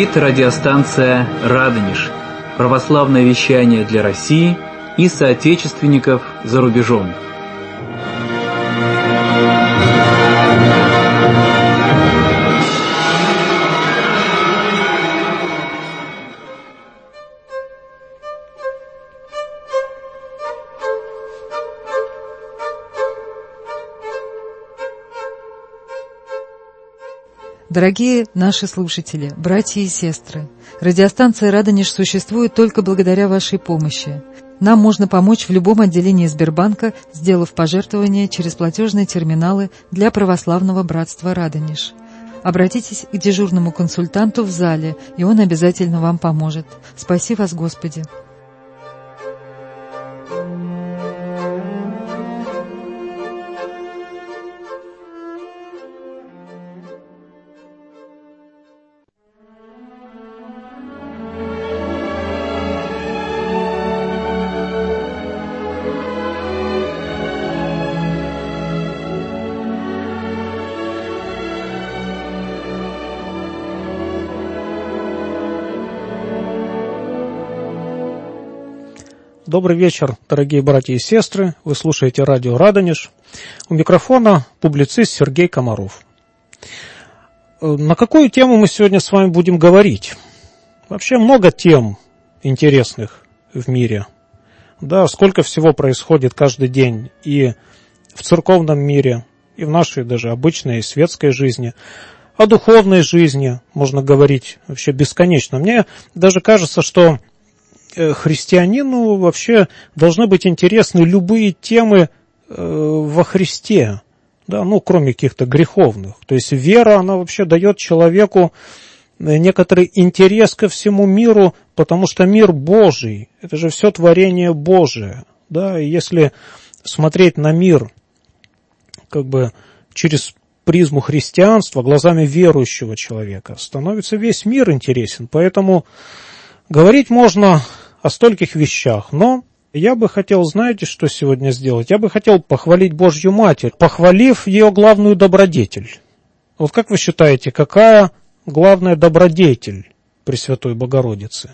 Говорит радиостанция «Радонеж». Православное вещание для России и соотечественников за рубежом. Дорогие наши слушатели, братья и сестры, радиостанция «Радонеж» существует только благодаря вашей помощи. Нам можно помочь в любом отделении Сбербанка, сделав пожертвование через платежные терминалы для православного братства «Радонеж». Обратитесь к дежурному консультанту в зале, и он обязательно вам поможет. Спаси вас, Господи! Добрый вечер, дорогие братья и сестры. Вы слушаете радио «Радонеж». У микрофона публицист Сергей Комаров. На какую тему мы сегодня с вами будем говорить? Вообще много тем интересных в мире. Да, сколько всего происходит каждый день и в церковном мире, и в нашей даже обычной светской жизни. О духовной жизни можно говорить вообще бесконечно. Мне даже кажется, что христианину вообще должны быть интересны любые темы во Христе, да, ну, кроме каких-то греховных. То есть вера, она вообще дает человеку некоторый интерес ко всему миру, потому что мир Божий, это же все творение Божие, да, и если смотреть на мир как бы через призму христианства, глазами верующего человека, становится весь мир интересен, поэтому говорить можно о стольких вещах, но я бы хотел, знаете, что сегодня сделать? Я бы хотел похвалить Божью Матерь, похвалив ее главную добродетель. Вот как вы считаете, какая главная добродетель Пресвятой Богородицы?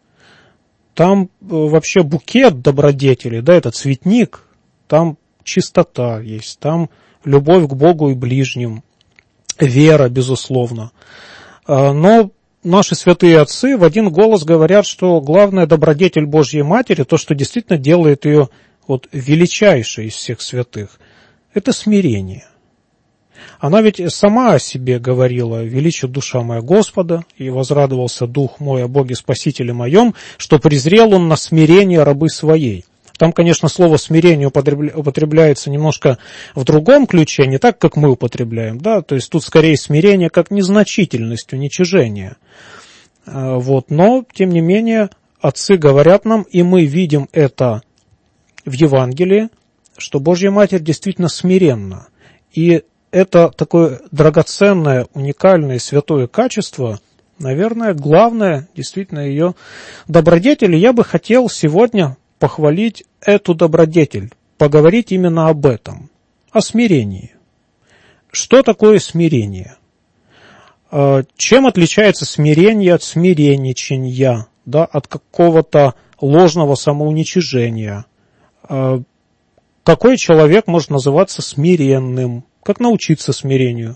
Там вообще букет добродетелей, да, это цветник, там чистота есть, там любовь к Богу и ближним, вера, безусловно. Но наши святые отцы в один голос говорят, что главная добродетель Божьей Матери, то, что действительно делает ее вот величайшей из всех святых, это смирение. Она ведь сама о себе говорила: «Величит душа моя Господа, и возрадовался дух мой о Боге Спасителе моем, что презрел он на смирение рабы своей». Там, конечно, слово «смирение» употребляется немножко в другом ключе, не так, как мы употребляем, да, то есть тут скорее смирение как незначительность, уничижение. Вот. Но, тем не менее, отцы говорят нам, и мы видим это в Евангелии, что Божья Матерь действительно смиренна. И это такое драгоценное, уникальное, святое качество, наверное, главное действительно ее добродетель. И я бы хотел сегодня похвалить эту добродетель, поговорить именно об этом, о смирении. Что такое смирение? Чем отличается смирение от смиренничания, да, от какого-то ложного самоуничижения? Какой человек может называться смиренным? Как научиться смирению?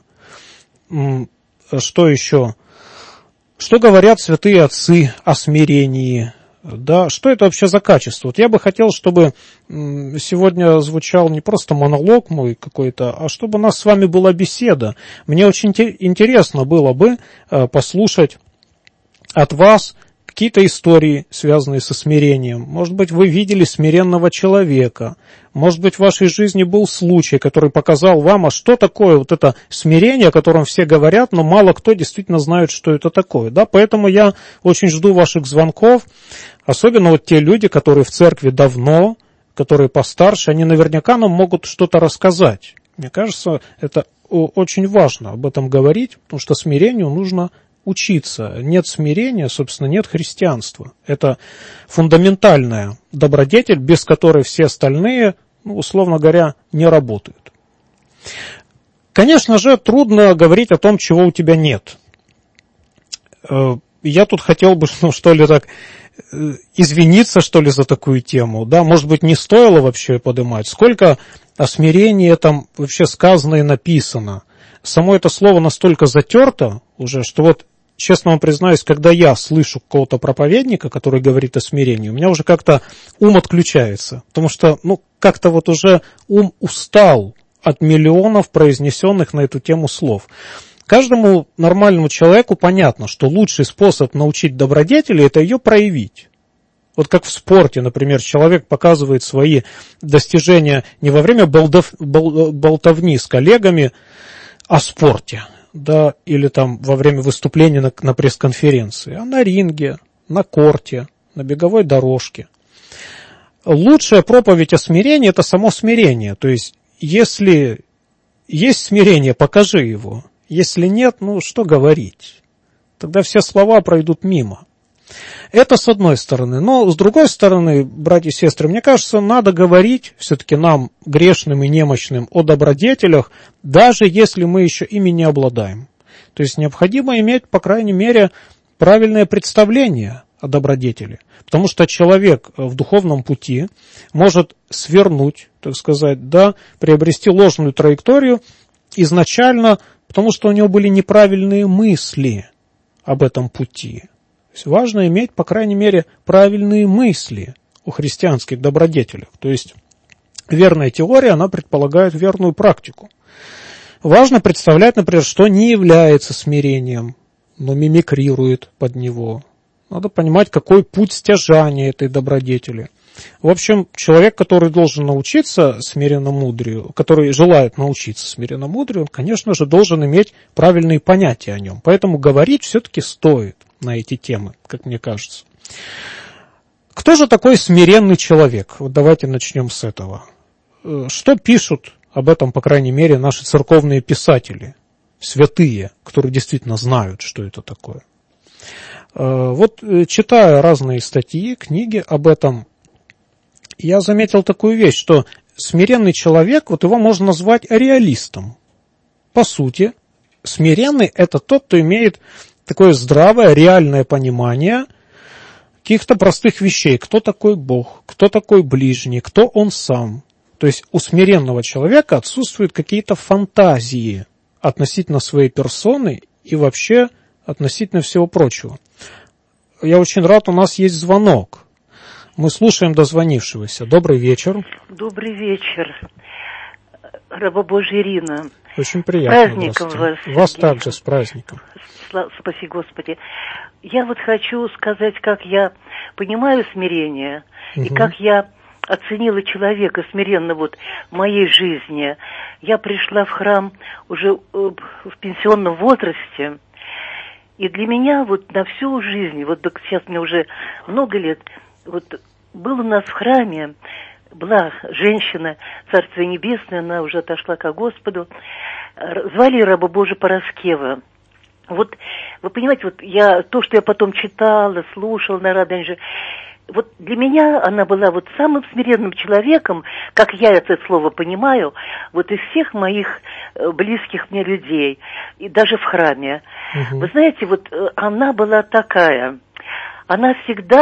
Что еще? Что говорят святые отцы о смирении? Да, что это вообще за качество? Вот я бы хотел, чтобы сегодня звучал не просто монолог мой какой-то, а чтобы у нас с вами была беседа. Мне очень интересно было бы послушать от вас какие-то истории, связанные со смирением. Может быть, вы видели смиренного человека. Может быть, в вашей жизни был случай, который показал вам, а что такое вот это смирение, о котором все говорят, но мало кто действительно знает, что это такое. Да? Поэтому я очень жду ваших звонков, особенно вот те люди, которые в церкви давно, которые постарше, они наверняка нам могут что-то рассказать. Мне кажется, это очень важно об этом говорить, потому что смирению нужно учиться. Нет смирения, собственно, нет христианства. Это фундаментальная добродетель, без которой все остальные, условно говоря, не работают. Конечно же, трудно говорить о том, чего у тебя нет. я тут хотел бы, что ли, так извиниться, что ли, за такую тему, да, может быть, не стоило вообще поднимать. Сколько о смирении там вообще сказано и написано. Само это слово настолько затерто уже, что вот, честно вам признаюсь, когда я слышу какого-то проповедника, который говорит о смирении, у меня уже как-то ум отключается, потому что, как-то вот уже ум устал от миллионов произнесенных на эту тему слов. Каждому нормальному человеку понятно, что лучший способ научить добродетели – это ее проявить. Вот как в спорте, например, человек показывает свои достижения не во время болтовни с коллегами о спорте, да, или там во время выступления на пресс-конференции, а на ринге, на корте, на беговой дорожке. Лучшая проповедь о смирении – это само смирение. То есть, если есть смирение, покажи его. Если нет, что говорить? Тогда все слова пройдут мимо. Это с одной стороны. Но с другой стороны, братья и сестры, мне кажется, надо говорить все-таки нам, грешным и немощным, о добродетелях, даже если мы еще ими не обладаем. То есть необходимо иметь, по крайней мере, правильное представление о добродетели. Потому что человек в духовном пути может свернуть, так сказать, да, приобрести ложную траекторию изначально, потому что у него были неправильные мысли об этом пути. То есть важно иметь, по крайней мере, правильные мысли о христианских добродетелях. То есть верная теория, она предполагает верную практику. Важно представлять, например, что не является смирением, но мимикрирует под него. Надо понимать, какой путь стяжания этой добродетели. В общем, человек, который должен научиться смиренномудрию, который желает научиться смиренномудрию, он, конечно же, должен иметь правильные понятия о нем. Поэтому говорить все-таки стоит на эти темы, как мне кажется. Кто же такой смиренный человек? Вот давайте начнем с этого. Что пишут об этом, по крайней мере, наши церковные писатели, святые, которые действительно знают, что это такое? Вот читая разные статьи, книги об этом, я заметил такую вещь, что смиренный человек, вот его можно назвать реалистом. По сути, смиренный – это тот, кто имеет такое здравое, реальное понимание каких-то простых вещей. Кто такой Бог, кто такой ближний, кто он сам. То есть у смиренного человека отсутствуют какие-то фантазии относительно своей персоны и вообще относительно всего прочего. Я очень рад, у нас есть звонок. Мы слушаем дозвонившегося. Добрый вечер. Добрый вечер, раба Божья Ирина. Очень приятно. С праздником вас. Вас также с праздником. Спаси Господи. Я вот хочу сказать, как я понимаю смирение, и как я оценила человека смиренно вот в моей жизни. Я пришла в храм уже в пенсионном возрасте, и для меня вот на всю жизнь, вот сейчас мне уже много лет, вот был у нас в храме, была женщина, Царство Небесное, она уже отошла ко Господу, звали раба Божия Пороскева. Вот, вы понимаете, вот то, что я потом читала, слушала на Радонеже, вот для меня она была вот самым смиренным человеком, как я это слово понимаю, вот из всех моих близких мне людей, и даже в храме. Вы знаете, вот она была такая, она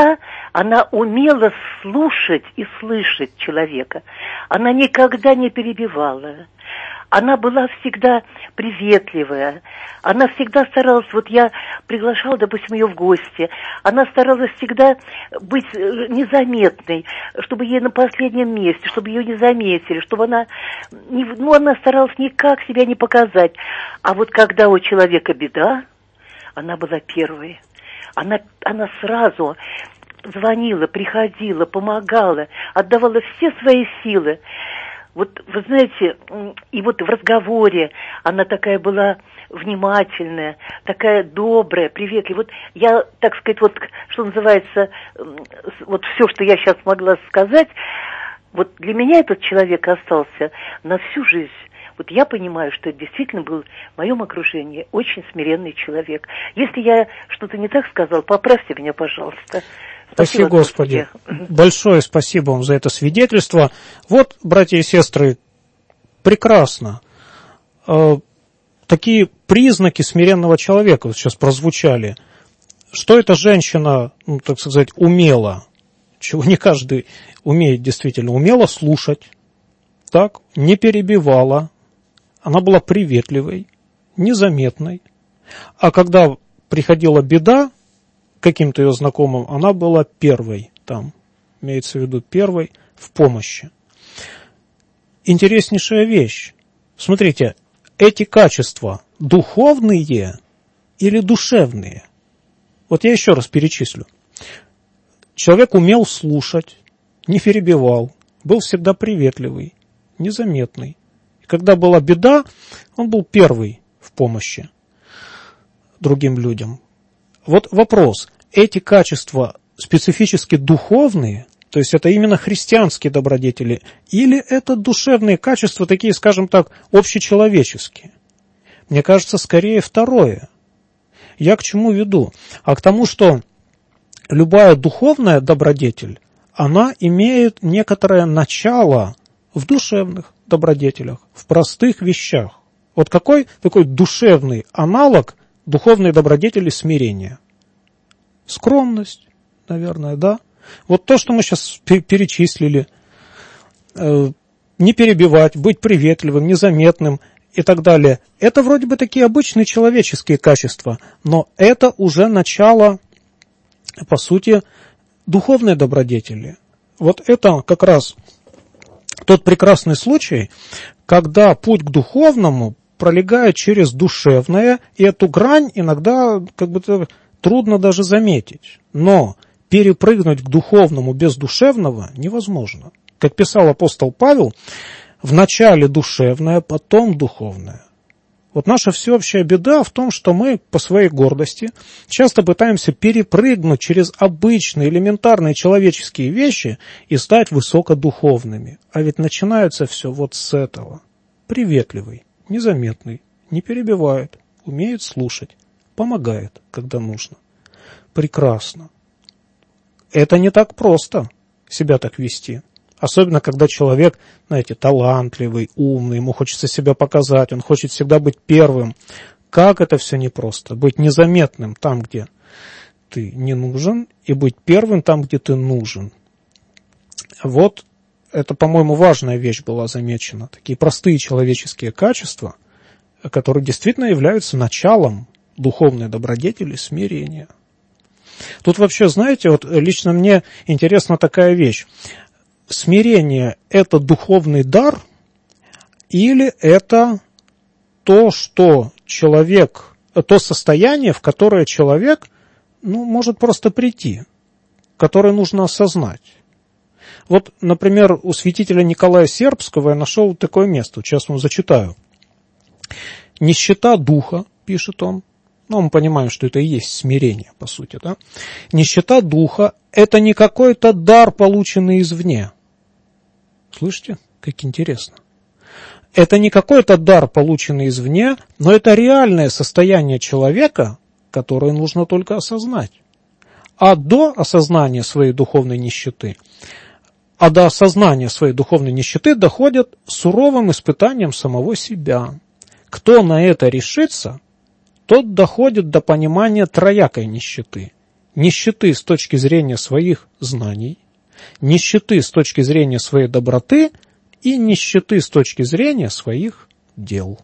умела слушать и слышать человека, она никогда не перебивала. Она была всегда приветливая, она всегда старалась, вот я приглашала, допустим, ее в гости, она старалась всегда быть незаметной, чтобы ей на последнем месте, чтобы ее не заметили, чтобы она старалась никак себя не показать. А вот когда у человека беда, она была первой. Она сразу звонила, приходила, помогала, отдавала все свои силы. Вот, вы знаете, и вот в разговоре она такая была внимательная, такая добрая, приветливая. Вот я, так сказать, вот, что называется, вот все, что я сейчас могла сказать, вот для меня этот человек остался на всю жизнь. Вот я понимаю, что это действительно был в моем окружении очень смиренный человек. Если я что-то не так сказал, поправьте меня, пожалуйста. Спасибо, Господи. Большое спасибо вам за это свидетельство. Вот, братья и сестры, прекрасно. Такие признаки смиренного человека вот сейчас прозвучали. что эта женщина, ну, так сказать, умела, чего не каждый умеет действительно, умела слушать, так, не перебивала, она была приветливой, незаметной, а когда приходила беда каким-то ее знакомым, она была первой там, имеется в виду первой в помощи. Интереснейшая вещь. Смотрите, эти качества духовные или душевные? Вот я еще раз перечислю. Человек умел слушать, не перебивал, был всегда приветливый, незаметный. И когда была беда, он был первый в помощи другим людям. Вот вопрос, эти качества специфически духовные, то есть это именно христианские добродетели, или это душевные качества, такие, скажем так, общечеловеческие? Мне кажется, скорее второе. Я к чему веду? А к тому, что любая духовная добродетель, она имеет некоторое начало в душевных добродетелях, в простых вещах. Вот какой такой душевный аналог духовной добродетели смирения? Скромность, наверное, да? Вот то, что мы сейчас перечислили, не перебивать, быть приветливым, незаметным и так далее, это вроде бы такие обычные человеческие качества, но это уже начало, по сути, духовной добродетели. Вот это как раз тот прекрасный случай, когда путь к духовному пролегает через душевное, и эту грань иногда как бы трудно даже заметить. Но перепрыгнуть к духовному без душевного невозможно. Как писал апостол Павел, вначале душевное, потом духовное. Вот наша всеобщая беда в том, что мы по своей гордости часто пытаемся перепрыгнуть через обычные, элементарные человеческие вещи и стать высокодуховными. А ведь начинается все вот с этого. Приветливый, незаметный, не перебивает, умеет слушать, помогает, когда нужно. Прекрасно. Это не так просто себя так вести. Особенно, когда человек, знаете, талантливый, умный, ему хочется себя показать, он хочет всегда быть первым. Как это все непросто? Быть незаметным там, где ты не нужен, и быть первым там, где ты нужен. Вот это, по-моему, важная вещь была замечена. Такие простые человеческие качества, которые действительно являются началом духовной добродетели, смирения. Тут вообще, знаете, вот лично мне интересна такая вещь. Смирение – это духовный дар или это то, что человек, то состояние, в которое человек может просто прийти, которое нужно осознать? Вот, например, у святителя Николая Сербского я нашел такое место, сейчас вам зачитаю. «Нищета духа», пишет он, мы понимаем, что это и есть смирение, по сути, да? Нищета духа – это не какой-то дар, полученный извне. Слышите, как интересно. Это не какой-то дар, полученный извне, но это реальное состояние человека, которое нужно только осознать. А до осознания своей духовной нищеты, доходят суровым испытанием самого себя. Кто на это решится, тот доходит до понимания троякой нищеты. Нищеты с точки зрения своих знаний, нищеты с точки зрения своей доброты и нищеты с точки зрения своих дел.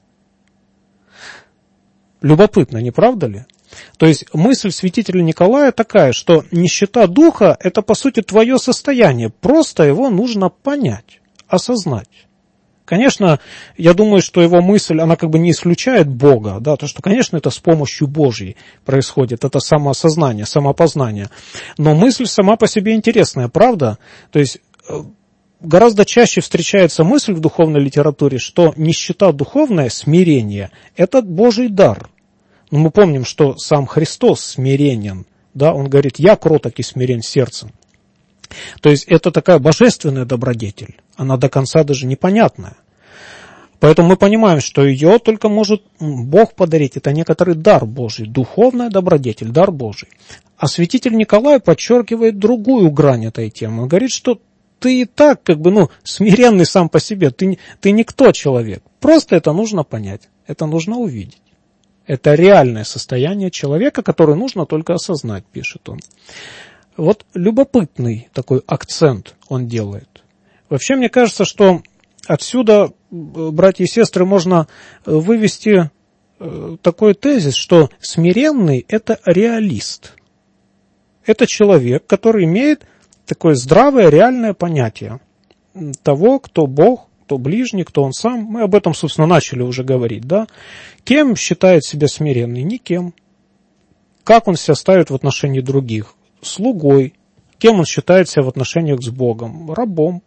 Любопытно, не правда ли? То есть мысль святителя Николая такая, что нищета духа – это по сути твое состояние, просто его нужно понять, осознать. Конечно, я думаю, что его мысль, она как бы не исключает Бога, да, то, что, конечно, это с помощью Божьей происходит, это самоосознание, самопознание. Но мысль сама по себе интересная, правда? То есть гораздо чаще встречается мысль в духовной литературе, что нищета духовная, смирение, это Божий дар. Но мы помним, что сам Христос смиренен, да, он говорит, я кроток и смирен сердцем. То есть это такая божественная добродетель, она до конца даже непонятная. Поэтому мы понимаем, что ее только может Бог подарить, это некоторый дар Божий, духовная добродетель, дар Божий. А святитель Николай подчеркивает другую грань этой темы. Он говорит, что ты и так смиренный сам по себе, ты никто человек. Просто это нужно понять, это нужно увидеть. Это реальное состояние человека, которое нужно только осознать, пишет он. Вот любопытный такой акцент он делает. Вообще, мне кажется, что отсюда, братья и сестры, можно вывести такой тезис, что смиренный – это реалист. Это человек, который имеет такое здравое, реальное понятие того, кто Бог, кто ближний, кто он сам. Мы об этом, собственно, начали уже говорить, да? Кем считает себя смиренный? Никем. Как он себя ставит в отношении других? Слугой. Кем он считает себя в отношениях с Богом? Рабом.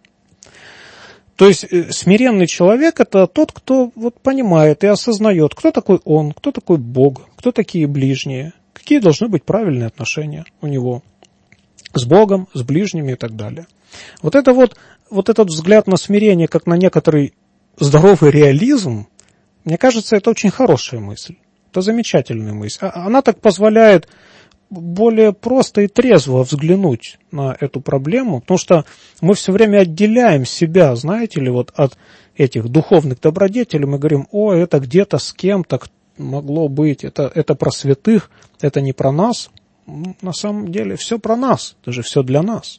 То есть смиренный человек – это тот, кто вот понимает и осознает, кто такой он, кто такой Бог, кто такие ближние, какие должны быть правильные отношения у него с Богом, с ближними и так далее. Вот этот взгляд на смирение, как на некоторый здоровый реализм, мне кажется, это очень хорошая мысль. Это замечательная мысль. Она так позволяет более просто и трезво взглянуть на эту проблему, потому что мы все время отделяем себя, знаете ли, вот от этих духовных добродетелей. Мы говорим, это где-то с кем-то могло быть, это про святых, это не про нас. На самом деле все про нас, это же все для нас.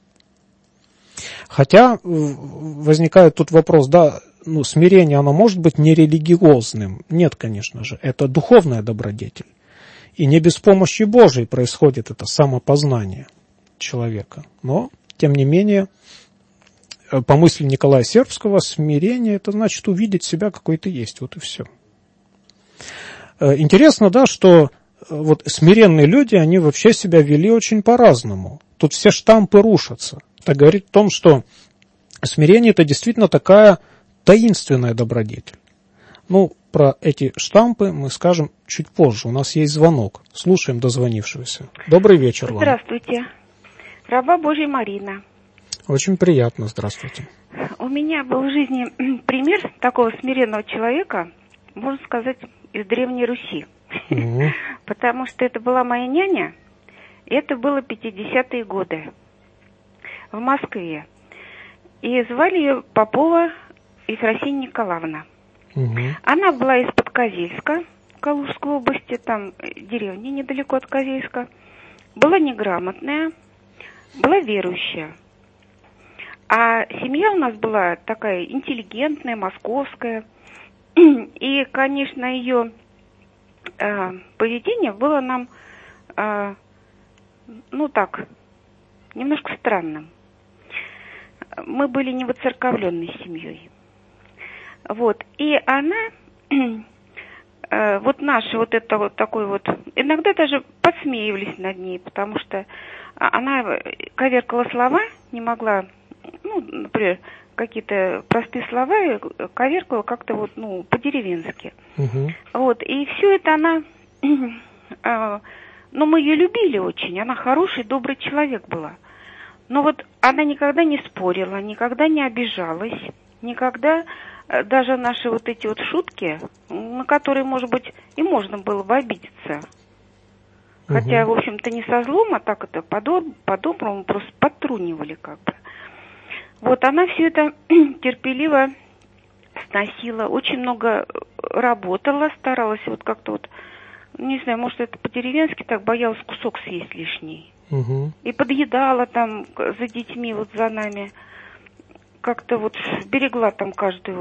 Хотя возникает тут вопрос, смирение, оно может быть нерелигиозным? Нет, конечно же, это духовная добродетель. И не без помощи Божией происходит это самопознание человека. Но, тем не менее, по мысли Николая Сербского, смирение – это значит увидеть себя, какой ты есть. Вот и все. Интересно, что вот смиренные люди, они вообще себя вели очень по-разному. Тут все штампы рушатся. Это говорит о том, что смирение – это действительно такая таинственная добродетель. Про эти штампы мы скажем чуть позже. У нас есть звонок. Слушаем дозвонившегося. Добрый вечер вам. Здравствуйте. Раба Божья Марина. Очень приятно. Здравствуйте. У меня был в жизни пример такого смиренного человека, можно сказать, из Древней Руси. Потому что это была моя няня, и это было 50-е годы в Москве. И звали ее Попова Ефросинья Николаевна. Она была из-под Козельска, Калужской области, там деревня недалеко от Козельска. Была неграмотная, была верующая. А семья у нас была такая интеллигентная, московская. И, конечно, ее поведение было нам, немножко странным. Мы были не воцерковленной семьей. И она, иногда даже подсмеивались над ней, потому что она коверкала слова, не могла, например, какие-то простые слова коверкала как-то по-деревенски. И все это она, мы ее любили очень, она хороший, добрый человек была. Но она никогда не спорила, никогда не обижалась, никогда даже наши эти шутки, на которые, может быть, и можно было бы обидеться. Хотя, в общем-то, не со злом, а так это по-доброму просто подтрунивали как бы. Она все это терпеливо сносила, очень много работала, старалась как-то не знаю, может, это по-деревенски так боялась кусок съесть лишний. И подъедала там за детьми, за нами. Как-то берегла там каждый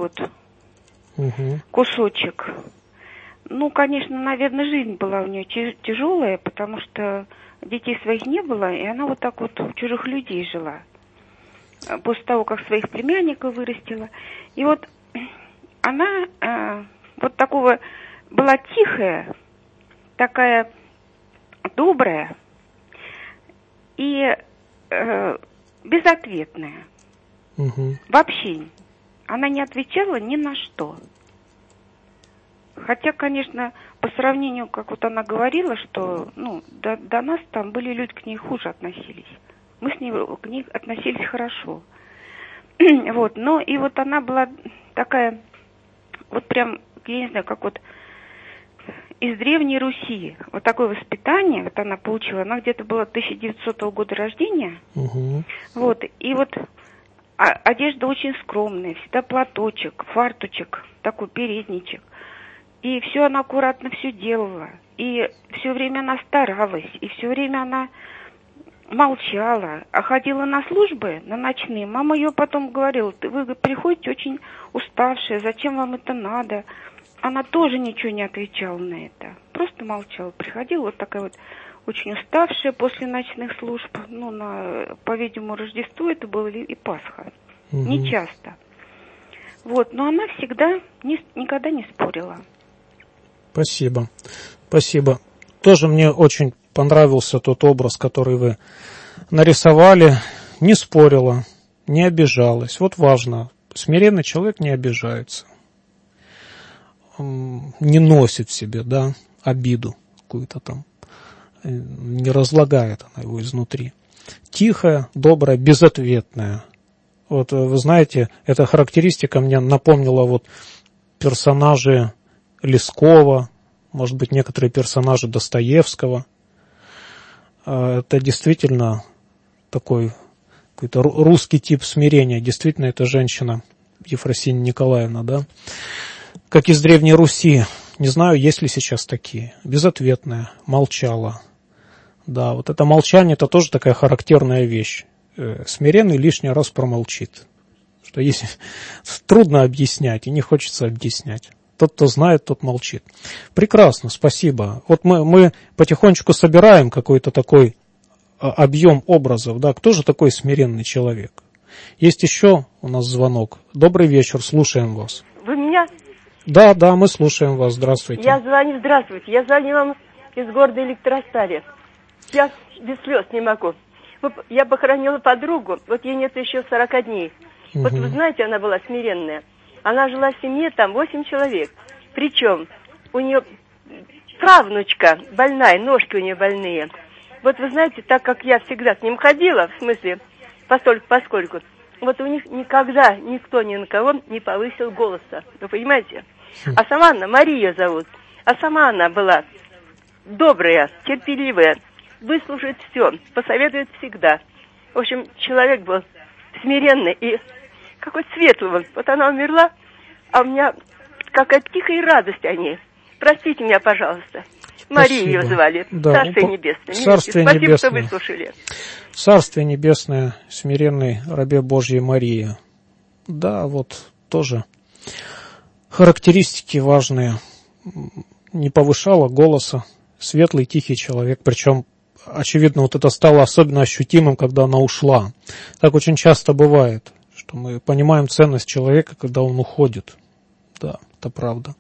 кусочек. Конечно, наверное, жизнь была у нее тяжелая, потому что детей своих не было, и она у чужих людей жила. После того, как своих племянников вырастила. И она такого была тихая, такая добрая и безответная. Вообще. Она не отвечала ни на что. Хотя, конечно, по сравнению, как она говорила, что до нас там были люди, к ней хуже относились. Мы к ней относились хорошо. Но и она была такая, прям, я не знаю, как из Древней Руси. Такое воспитание, она получила, она где-то была 1900 года рождения. И одежда очень скромная, всегда платочек, фартучек, такой передничек. И все она аккуратно все делала. И все время она старалась. И все время она молчала. А ходила на службы, на ночные. Мама ее потом говорила: вы приходите очень уставшая, зачем вам это надо? Она тоже ничего не отвечала на это. Просто молчала. Приходила вот такая вот очень уставшая после ночных служб. Ну, по-видимому, Рождество это было и Пасха. Не часто. Вот, но она всегда, никогда не спорила. Спасибо. Спасибо. Тоже мне очень понравился тот образ, который вы нарисовали. Не спорила, не обижалась. Вот важно. Смиренный человек не обижается. Не носит в себе, да, обиду какую-то там. Не разлагает она его изнутри. Тихая, добрая, безответная. Вот вы знаете, эта характеристика мне напомнила вот персонажи Лескова, может быть, некоторые персонажи Достоевского. Это действительно такой какой-то русский тип смирения. Действительно, это женщина Ефросинья Николаевна, да? Как из Древней Руси. Не знаю, есть ли сейчас такие. Безответная, молчала. Да, вот это молчание, это тоже такая характерная вещь. Смиренный лишний раз промолчит. Что если трудно объяснять, и не хочется объяснять. Тот, кто знает, тот молчит. Прекрасно, спасибо. Вот мы потихонечку собираем какой-то такой объем образов. Да? Кто же такой смиренный человек? Есть еще у нас звонок. Добрый вечер, слушаем вас. Вы меня? Да, мы слушаем вас. Здравствуйте. Здравствуйте. Я звоню вам из города Электростали. Я без слез не могу. Я похоронила подругу, вот ей нет еще 40 дней. Вот вы знаете, она была смиренная. Она жила в семье, там 8 человек. Причем у нее правнучка больная, ножки у нее больные. Вот вы знаете, так как я всегда с ним ходила, в смысле, поскольку, вот у них никогда никто ни на кого не повысил голоса. Вы понимаете? А сама она, Мария зовут, а сама она была добрая, терпеливая, выслушает все, посоветует всегда. В общем, человек был смиренный и какой светлый. Вот она умерла, а у меня какая тихая радость о ней. Простите меня, пожалуйста. Марию ее звали. Да, Царствие небесное. Царствие Спасибо, небесное. что выслушали. Царствие небесное, смиренной рабе Божьей Марии. Да, вот тоже характеристики важные. Не повышала голоса. Светлый, тихий человек. Причем, очевидно, вот это стало особенно ощутимым, когда она ушла. Так очень часто бывает, что мы понимаем ценность человека, когда он уходит. Да, это правда.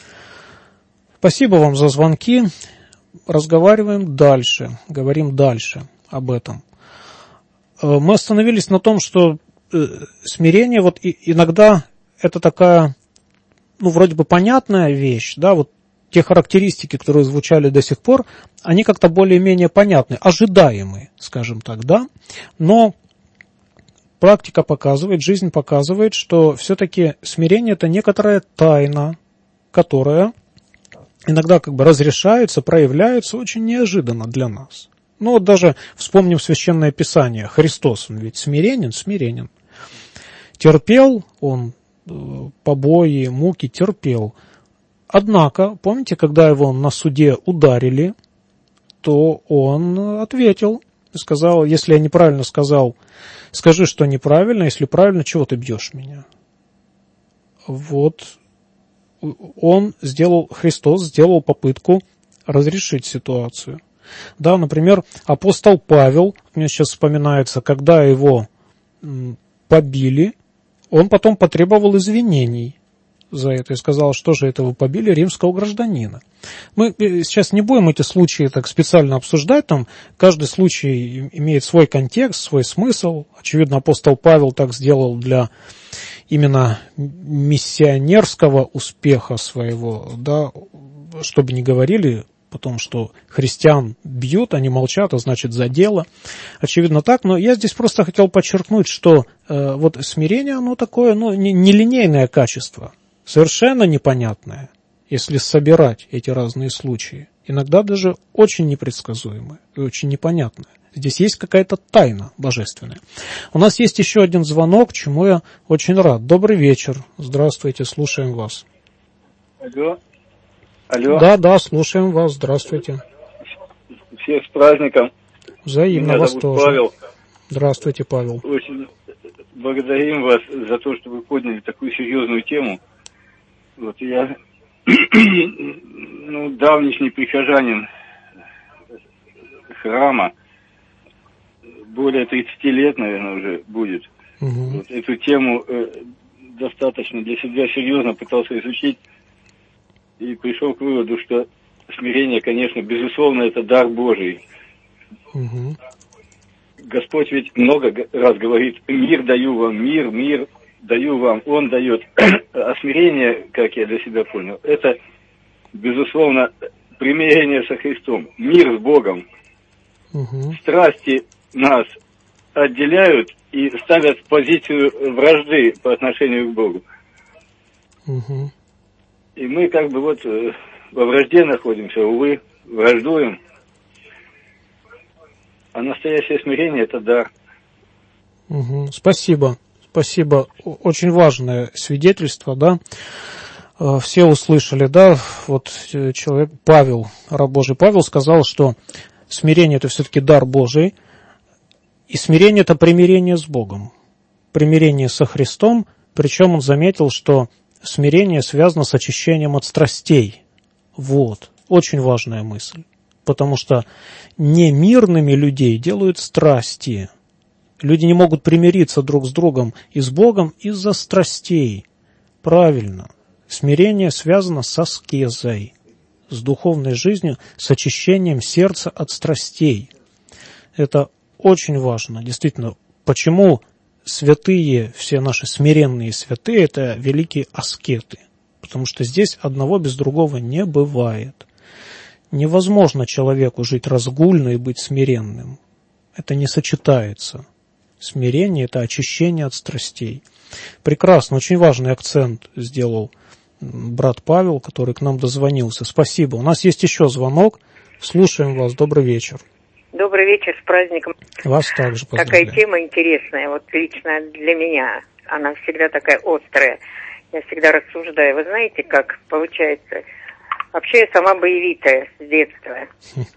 Спасибо вам за звонки. Разговариваем дальше, говорим дальше об этом. Мы остановились на том, что смирение, вот иногда это такая, ну, вроде бы понятная вещь, да, вот те характеристики, которые звучали до сих пор, они как-то более-менее понятны, ожидаемые, скажем так, да, но практика показывает, жизнь показывает, что все-таки смирение – это некоторая тайна, которая иногда как бы разрешается, проявляется очень неожиданно для нас. Ну вот даже вспомним Священное Писание. Христос, он ведь смиренен. Терпел он побои, муки, терпел. Однако, помните, когда его на суде ударили, то он ответил, сказал: если я неправильно сказал, скажи, что неправильно, если правильно, чего ты бьешь меня? Вот Христос сделал попытку разрешить ситуацию. Да, например, апостол Павел, мне сейчас вспоминается, когда его побили, он потом потребовал извинений за это и сказал, что же это вы побили римского гражданина. Мы сейчас не будем эти случаи так специально обсуждать, там каждый случай имеет свой контекст, свой смысл. Очевидно, апостол Павел так сделал для именно миссионерского успеха своего, да, чтобы не говорили потом, что христиан бьют, они молчат, а значит за дело. Очевидно так, но я здесь просто хотел подчеркнуть, что вот смирение, оно такое, ну, нелинейное качество, совершенно непонятное, если собирать эти разные случаи. Иногда даже очень непредсказуемое и очень непонятное. Здесь есть какая-то тайна божественная. У нас есть еще один звонок, чему я очень рад. Добрый вечер. Здравствуйте, слушаем вас. Алло. Алло. Да, слушаем вас. Здравствуйте. Всех с праздником. Взаимно. Меня вас зовут тоже. Павел. Здравствуйте, Павел. Очень благодарим вас за то, что вы подняли такую серьезную тему. Вот я, давнишний прихожанин храма, более 30 лет, наверное, уже будет. Угу. Вот эту тему достаточно для себя серьезно пытался изучить и пришел к выводу, что смирение, конечно, безусловно, это дар Божий. Угу. Господь ведь много раз говорит: мир даю вам, мир даю вам, Он дает. А смирение, как я для себя понял, это, безусловно, примирение со Христом, мир с Богом. Угу. Страсти нас отделяют и ставят в позицию вражды по отношению к Богу. Угу. И мы как бы вот во вражде находимся, увы, враждуем. А настоящее смирение – это дар. Угу. Спасибо. Очень важное свидетельство, да. Все услышали, да. Вот человек Павел, раб Божий Павел, сказал, что смирение – это все-таки дар Божий. И смирение – это примирение с Богом. Примирение со Христом. Причем он заметил, что смирение связано с очищением от страстей. Вот. Очень важная мысль. Потому что немирными людей делают страсти. Люди не могут примириться друг с другом и с Богом из-за страстей. Правильно. Смирение связано с аскезой, с духовной жизнью, с очищением сердца от страстей. Это очень важно. Действительно, почему святые, все наши смиренные святые, это великие аскеты? Потому что здесь одного без другого не бывает. Невозможно человеку жить разгульно и быть смиренным. Это не сочетается. Смирение – это очищение от страстей. Прекрасно, очень важный акцент сделал брат Павел, который к нам дозвонился. Спасибо. У нас есть еще звонок. Слушаем вас. Добрый вечер. Добрый вечер, с праздником. Вас также поздравляю. Такая тема интересная, вот лично для меня. Она всегда такая острая. Я всегда рассуждаю. Вы знаете, как получается? Вообще я сама боевитая с детства.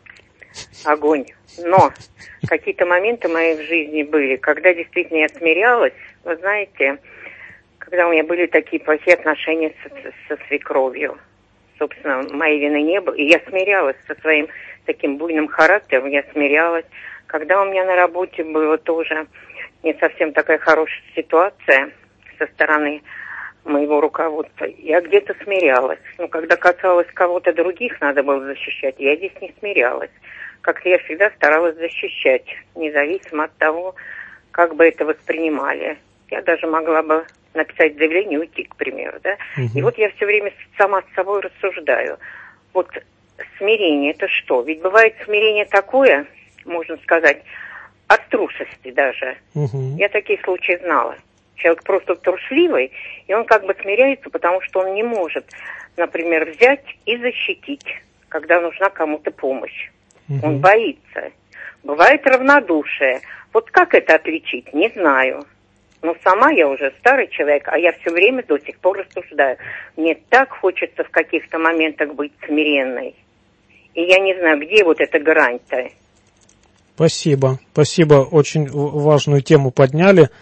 Огонь. Но какие-то моменты мои в жизни были, когда действительно я смирялась. Вы знаете, когда у меня были такие плохие отношения со свекровью. Собственно, моей вины не было. И я смирялась со своим таким буйным характером. Я смирялась. Когда у меня на работе была тоже не совсем такая хорошая ситуация со стороны моего руководства, я где-то смирялась. Но когда касалось кого-то других, надо было защищать, я здесь не смирялась. Как-то я всегда старалась защищать, независимо от того, как бы это воспринимали. Я даже могла бы написать заявление и уйти, к примеру, да. Угу. И вот я все время сама с собой рассуждаю. Вот смирение – это что? Ведь бывает смирение такое, можно сказать, от трусости даже. Угу. Я такие случаи знала. Человек просто трусливый, и он как бы смиряется, потому что он не может, например, взять и защитить, когда нужна кому-то помощь. Угу. Он боится. Бывает равнодушие. Вот как это отличить, не знаю. Но сама я уже старый человек, а я все время до сих пор рассуждаю. Мне так хочется в каких-то моментах быть смиренной. И я не знаю, где вот эта грань-то. Спасибо. Очень важную тему подняли.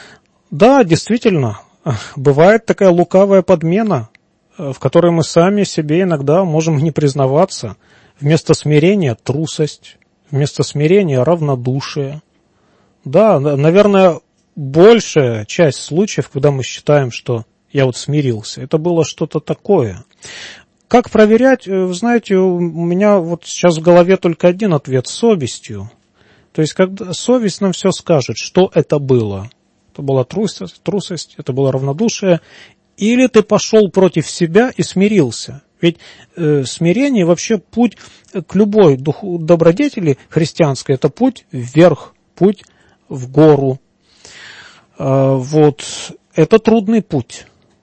Да, действительно, бывает такая лукавая подмена, в которой мы сами себе иногда можем не признаваться. Вместо смирения – трусость, вместо смирения – равнодушие. Да, наверное, большая часть случаев, когда мы считаем, что я вот смирился, это было что-то такое. Как проверять? Вы знаете, у меня вот сейчас в голове только один ответ – совестью. То есть, когда совесть нам все скажет, что это было. Это была трусость, это было равнодушие. Или ты пошел против себя и смирился. Ведь смирение вообще путь к любой добродетели христианской, это путь вверх, путь в гору. Вот. Это трудный путь.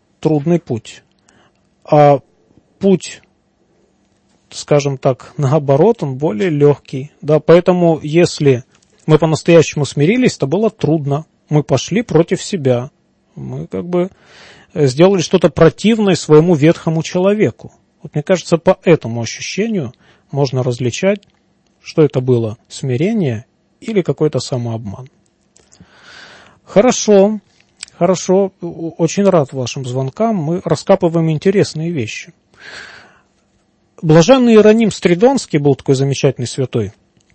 А путь, скажем так, наоборот, он более легкий. Да, поэтому, если мы по-настоящему смирились, то было трудно. Мы пошли против себя. Мы как бы сделали что-то противное своему ветхому человеку. Вот мне кажется, по этому ощущению можно различать, что это было смирение или какой-то самообман. Хорошо, очень рад вашим звонкам, мы раскапываем интересные вещи. Блаженный Иероним Стридонский, был такой замечательный святой,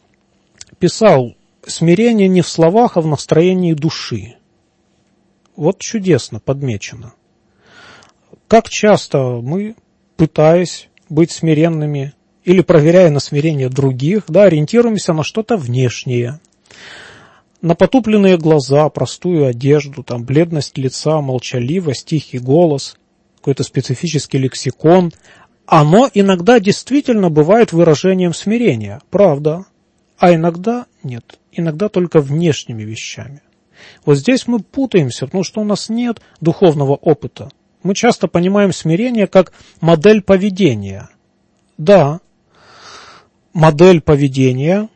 писал: смирение не в словах, а в настроении души. Вот чудесно подмечено. Как часто мы, пытаясь быть смиренными или проверяя на смирение других, ориентируемся на что-то внешнее, на потупленные глаза, простую одежду, бледность лица, молчаливость, тихий голос, какой-то специфический лексикон. Оно иногда действительно бывает выражением смирения, правда, а иногда нет, иногда только внешними вещами. Вот здесь мы путаемся, потому что у нас нет духовного опыта. Мы часто понимаем смирение как модель поведения. Да, модель поведения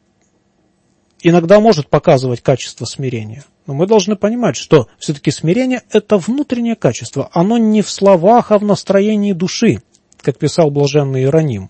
иногда может показывать качество смирения. Но мы должны понимать, что все-таки смирение – это внутреннее качество. Оно не в словах, а в настроении души, как писал блаженный Иероним.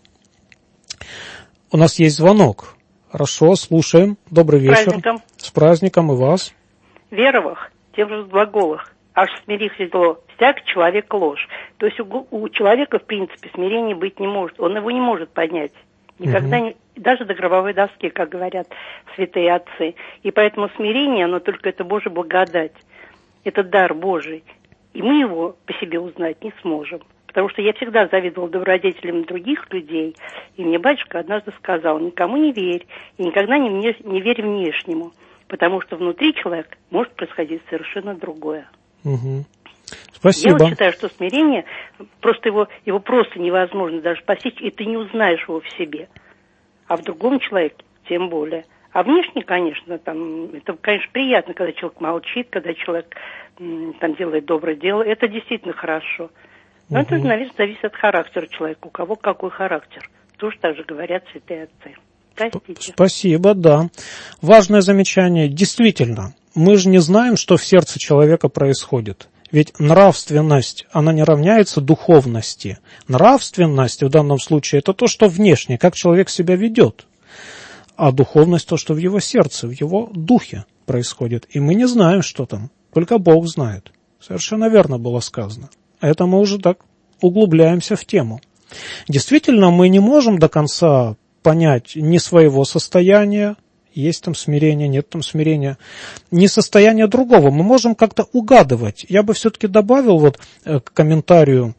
У нас есть звонок. Хорошо, слушаем. Добрый вечер. С праздником. С праздником и вас. Веровых, тем же в глаголах. Аж смирившись зло, всяк человек ложь. То есть у человека, в принципе, смирения быть не может. Он его не может поднять. Никогда не, даже до гробовой доски, как говорят святые отцы. И поэтому смирение, оно только это Божья благодать. Это дар Божий. И мы его по себе узнать не сможем. Потому что я всегда завидовала добродетелям других людей. И мне батюшка однажды сказал: никому не верь. И никогда не верь внешнему. Потому что внутри человека может происходить совершенно другое. Угу. Спасибо. Я считаю, что смирение, просто его просто невозможно даже постичь, и ты не узнаешь его в себе. А в другом человеке тем более. А внешне, конечно, это, конечно, приятно, когда человек молчит, когда человек делает доброе дело. Это действительно хорошо. Но это, наверное, зависит от характера человека. У кого какой характер. Тоже так же говорят святые отцы. Простите. Спасибо, да. Важное замечание. Действительно, мы же не знаем, что в сердце человека происходит. Ведь нравственность, она не равняется духовности. Нравственность в данном случае – это то, что внешне, как человек себя ведет. А духовность – то, что в его сердце, в его духе происходит. И мы не знаем, что там. Только Бог знает. Совершенно верно было сказано. Это мы уже так углубляемся в тему. Действительно, мы не можем до конца понять ни своего состояния, есть там смирение, нет там смирения, ни состояние другого. Мы можем как-то угадывать. Я бы все-таки добавил к комментарию,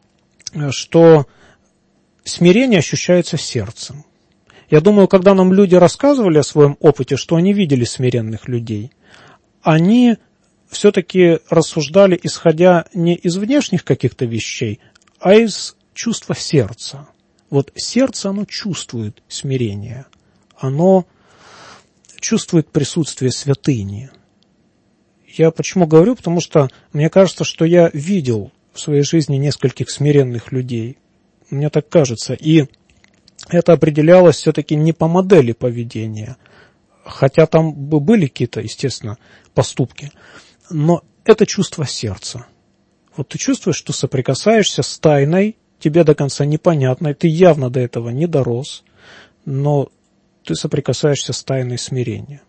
что смирение ощущается сердцем. Я думаю, когда нам люди рассказывали о своем опыте, что они видели смиренных людей, они все-таки рассуждали, исходя не из внешних каких-то вещей, а из чувства сердца. Вот сердце, оно чувствует смирение, оно чувствует присутствие святыни. Я почему говорю? Потому что мне кажется, что я видел в своей жизни нескольких смиренных людей. Мне так кажется. И это определялось все-таки не по модели поведения, хотя там были какие-то, естественно, поступки, но это чувство сердца. Вот ты чувствуешь, что соприкасаешься с тайной, тебе до конца непонятной, ты явно до этого не дорос, но ты соприкасаешься с тайной смирения.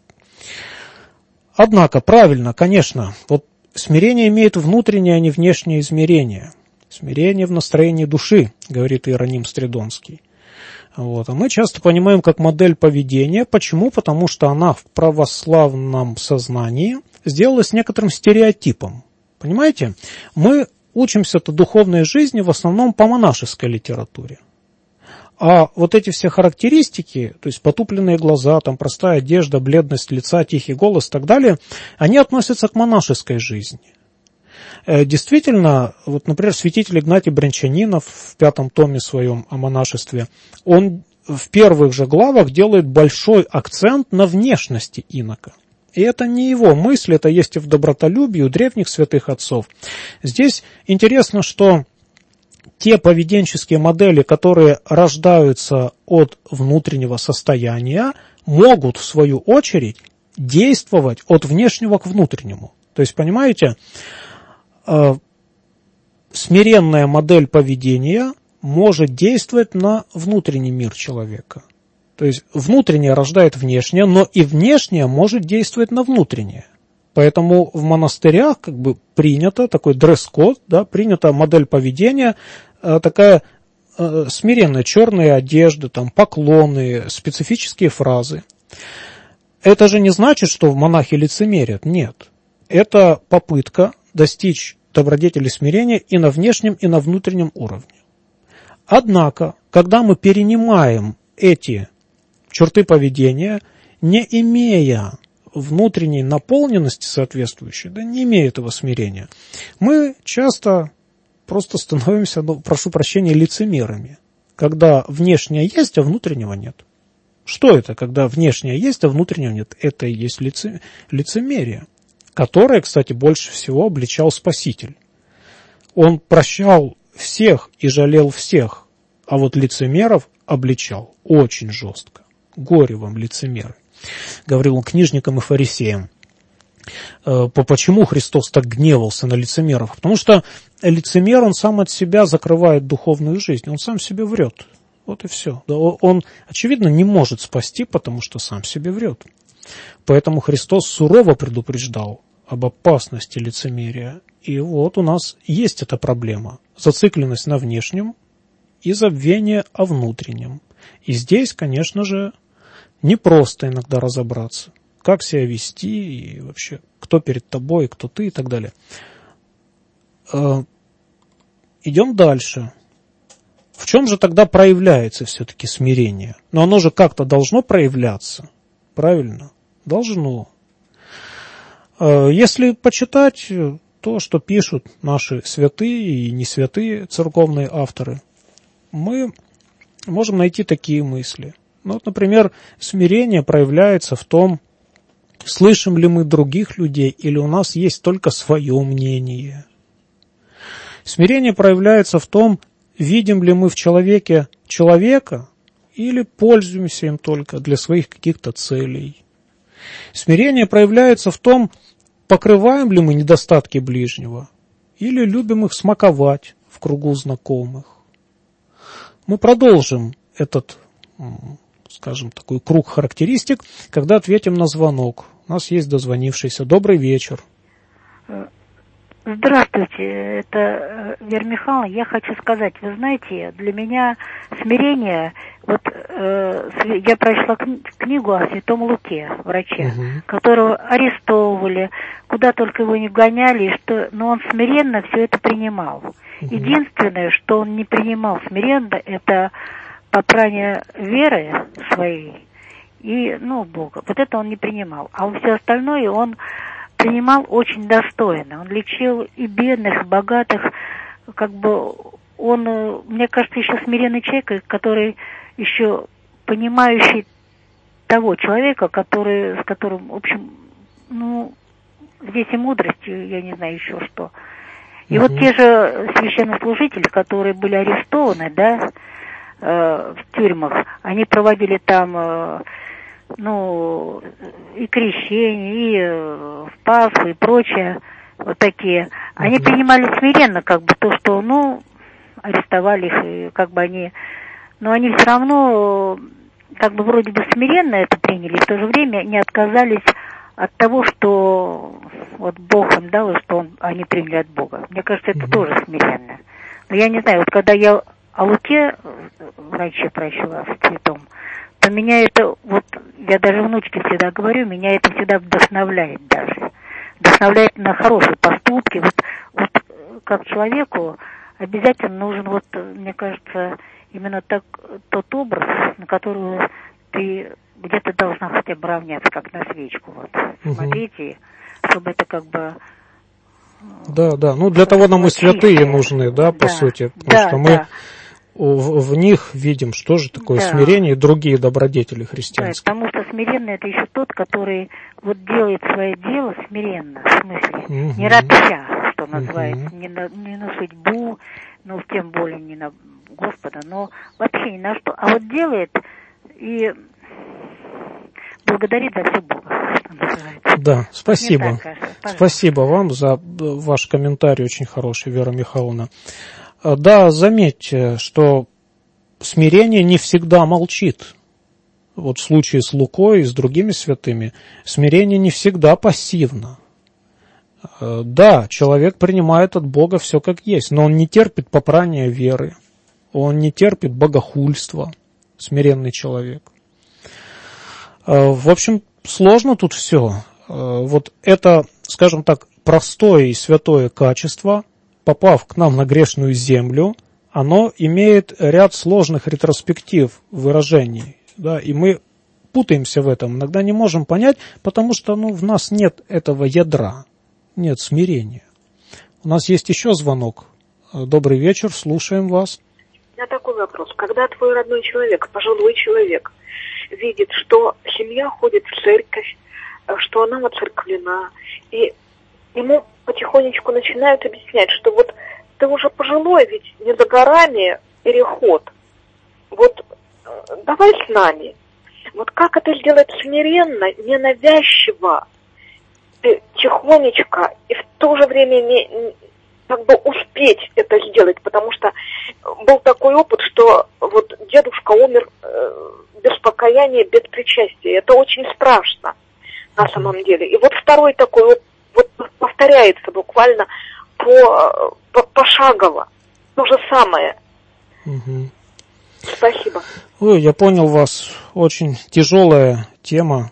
Однако, правильно, конечно, вот смирение имеет внутреннее, а не внешнее измерение. Смирение в настроении души, говорит Иероним Стридонский. Вот. А мы часто понимаем как модель поведения. Почему? Потому что она в православном сознании сделалась некоторым стереотипом. Понимаете? Мы учимся-то духовной жизни в основном по монашеской литературе. А вот эти все характеристики, то есть потупленные глаза, простая одежда, бледность лица, тихий голос и так далее, они относятся к монашеской жизни. Действительно, вот, например, святитель Игнатий Брянчанинов в 5 томе своем о монашестве, он в первых же главах делает большой акцент на внешности инока. И это не его мысль, это есть и в добротолюбии у древних святых отцов. Здесь интересно, что те поведенческие модели, которые рождаются от внутреннего состояния, могут, в свою очередь, действовать от внешнего к внутреннему. То есть, понимаете, смиренная модель поведения может действовать на внутренний мир человека. То есть внутреннее рождает внешнее, но и внешнее может действовать на внутреннее. Поэтому в монастырях как бы принято такой дресс-код, да, принята модель поведения, такая смиренная, черные одежды, там, поклоны, специфические фразы. Это же не значит, что монахи лицемерят, нет. Это попытка достичь добродетели смирения и на внешнем, и на внутреннем уровне. Однако, когда мы перенимаем эти черты поведения, не имея внутренней наполненности соответствующей, да, не имея этого смирения, мы часто просто становимся, прошу прощения, лицемерами, когда внешнее есть, а внутреннего нет. Что это, когда внешнее есть, а внутреннего нет? Это и есть лицемерие, которое, кстати, больше всего обличал Спаситель. Он прощал всех и жалел всех, а вот лицемеров обличал очень жестко. Горе вам, лицемеры, говорил он книжникам и фарисеям. Почему Христос так гневался на лицемеров? Потому что лицемер, он сам от себя закрывает духовную жизнь, он сам себе врет. Вот и все. Он, очевидно, не может спасти, потому что сам себе врет. Поэтому Христос сурово предупреждал об опасности лицемерия. И вот у нас есть эта проблема. Зацикленность на внешнем и забвение о внутреннем. И здесь, конечно же, непросто иногда разобраться, как себя вести и вообще, кто перед тобой, кто ты и так далее. Идем дальше. В чем же тогда проявляется все-таки смирение? Но оно же как-то должно проявляться, правильно? Должно. Если почитать то, что пишут наши святые и не святые церковные авторы, мы можем найти такие мысли. Ну, вот, например, смирение проявляется в том, слышим ли мы других людей или у нас есть только свое мнение. Смирение проявляется в том, видим ли мы в человеке человека или пользуемся им только для своих каких-то целей. Смирение проявляется в том, покрываем ли мы недостатки ближнего или любим их смаковать в кругу знакомых. Мы продолжим этот, скажем, такой круг характеристик, когда ответим на звонок. У нас есть дозвонившийся. Добрый вечер. Здравствуйте, это Вера Михайловна. Я хочу сказать, вы знаете, для меня смирение, вот я прочла книгу о святом Луке, враче, которого арестовывали, куда только его не гоняли, но он смиренно все это принимал. Единственное, что он не принимал смиренно, это попрание веры своей и, Бога. Вот это он не принимал. А все остальное он принимал очень достойно. Он лечил и бедных, и богатых. Как бы он, мне кажется, еще смиренный человек, который еще понимающий того человека, с которым, в общем, здесь и мудрость, я не знаю еще что. И вот те же священнослужители, которые были арестованы, да, в тюрьмах, они проводили там и крещение, и Пасху, и прочее, вот такие. Они принимали смиренно, как бы, то, что, арестовали их, и как бы они... Но они все равно, как бы, вроде бы смиренно это приняли, и в то же время не отказались от того, что вот Бог им дал, и что они приняли от Бога. Мне кажется, это тоже смиренно. Но я не знаю, вот когда я о Луке, враче прочла с цветом, то меня это, вот я даже внучке всегда говорю, меня это всегда вдохновляет даже. Вдохновляет на хорошие поступки. Вот как человеку обязательно нужен, вот, мне кажется, именно тот образ, на который ты где-то должна хотя бы равняться, как на свечку. Вот. Смотрите, чтобы это как бы... Да, для того нам и святые нужны, по сути, потому что мы в них видим, что же такое смирение и другие добродетели христианские. Да, потому что смиренный — это еще тот, который вот делает свое дело смиренно, в смысле, не ропща, что называется, не на судьбу, тем более не на Господа, но вообще ни на что, а вот делает и благодарит за все Бога, что называется. Да, спасибо. Спасибо вам за ваш комментарий, очень хороший, Вера Михайловна. Да, заметьте, что смирение не всегда молчит. Вот в случае с Лукой и с другими святыми, смирение не всегда пассивно. Да, человек принимает от Бога все как есть, но он не терпит попрания веры, он не терпит богохульства, смиренный человек. В общем, сложно тут все. Вот это, скажем так, простое и святое качество, попав к нам на грешную землю, оно имеет ряд сложных ретроспектив выражений, да, и мы путаемся в этом, иногда не можем понять, потому что в нас нет этого ядра, нет смирения. У нас есть еще звонок. Добрый вечер, слушаем вас. У меня такой вопрос. Когда твой родной человек, пожилой человек, видит, что семья ходит в церковь, что она воцерквлена, и ему потихонечку начинают объяснять, что вот ты уже пожилой, ведь не за горами переход. Вот давай с нами. Вот как это сделать смиренно, ненавязчиво, тихонечко, и в то же время как бы успеть это сделать, потому что был такой опыт, что вот дедушка умер без покаяния, без причастия. Это очень страшно на самом деле. И вот второй такой вот повторяется буквально пошагово. То же самое. Угу. Спасибо. Ой, я понял вас. Очень тяжелая тема.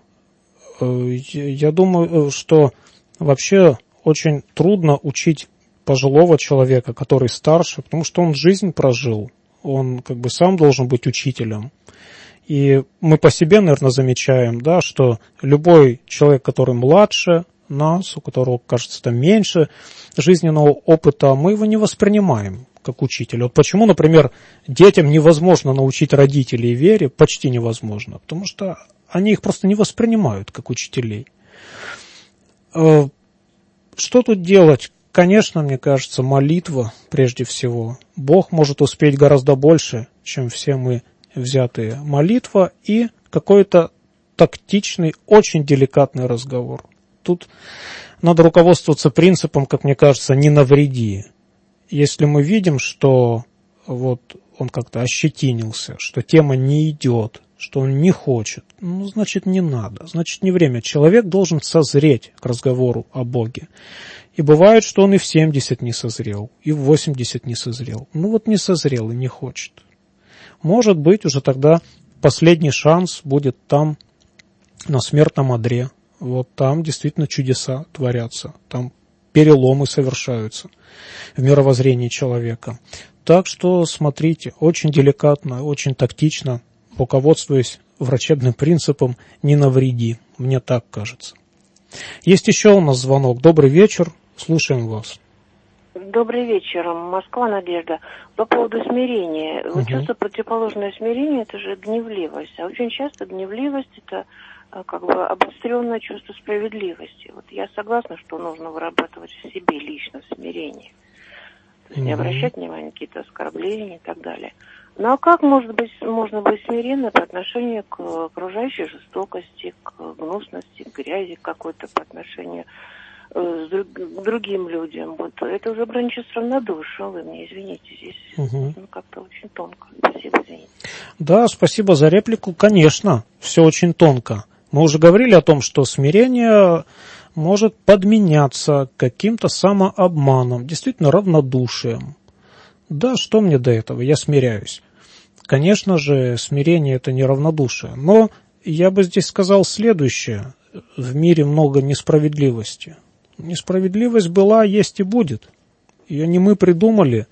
Я думаю, что вообще очень трудно учить пожилого человека, который старше, потому что он жизнь прожил. Он как бы сам должен быть учителем. И мы по себе, наверное, замечаем, да, что любой человек, который младше нас, у которого, кажется, там меньше жизненного опыта, мы его не воспринимаем как учителя. Вот почему, например, детям невозможно научить родителей вере, почти невозможно, потому что они их просто не воспринимают как учителей. Что тут делать? Конечно, мне кажется, молитва прежде всего. Бог может успеть гораздо больше, чем все мы взятые. Молитва и какой-то тактичный, очень деликатный разговор. Тут надо руководствоваться принципом, как мне кажется, не навреди. Если мы видим, что вот он как-то ощетинился, что тема не идет, что он не хочет, значит, не надо, значит, не время. Человек должен созреть к разговору о Боге. И бывает, что он и в 70 не созрел, и в 80 не созрел. Не созрел и не хочет. Может быть, уже тогда последний шанс будет там, на смертном одре. Вот там действительно чудеса творятся, там переломы совершаются в мировоззрении человека. Так что смотрите, очень деликатно, очень тактично, руководствуясь врачебным принципом «не навреди», мне так кажется. Есть еще у нас звонок. Добрый вечер, слушаем вас. Добрый вечер, Москва, Надежда. По поводу смирения. Вот чувство противоположное смирению – это же гневливость. А очень часто гневливость – это как бы обостренное чувство справедливости. Вот я согласна, что нужно вырабатывать в себе лично смирение. То есть не обращать внимания на какие-то оскорбления и так далее. Ну а как можно быть смиренно по отношению к окружающей жестокости, к гнусности, к грязи какой-то по отношению к другим людям? Вот это уже граничит с равнодушием. Вы мне извините, здесь как-то очень тонко. Спасибо, извините. Да, спасибо за реплику. Конечно, все очень тонко. Мы уже говорили о том, что смирение может подменяться каким-то самообманом, действительно равнодушием. Да, что мне до этого? Я смиряюсь. Конечно же, смирение – это не равнодушие. Но я бы здесь сказал следующее. В мире много несправедливости. Несправедливость была, есть и будет. Ее не мы придумали.